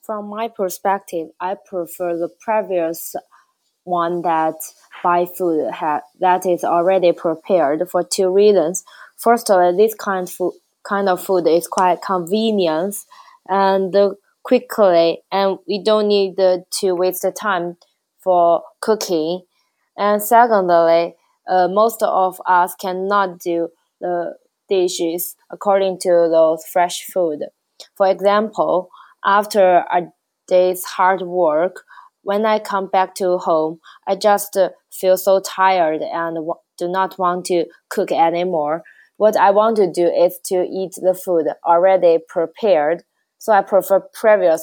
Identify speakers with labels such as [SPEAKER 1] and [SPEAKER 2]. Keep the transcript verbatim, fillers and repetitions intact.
[SPEAKER 1] From my perspective, I prefer the previous one that buy food ha- that is already prepared for two reasons. First of all, this kind food kind of food is quite convenient and uh, quickly, and we don't need uh, to waste the time for cooking. And secondly, uh, most of us cannot do the dishes according to those fresh food. For example, after a day's hard work, when I come back to home, I just uh, feel so tired and w- do not want to cook anymore. What I want to do is to eat the food already prepared. So I prefer previous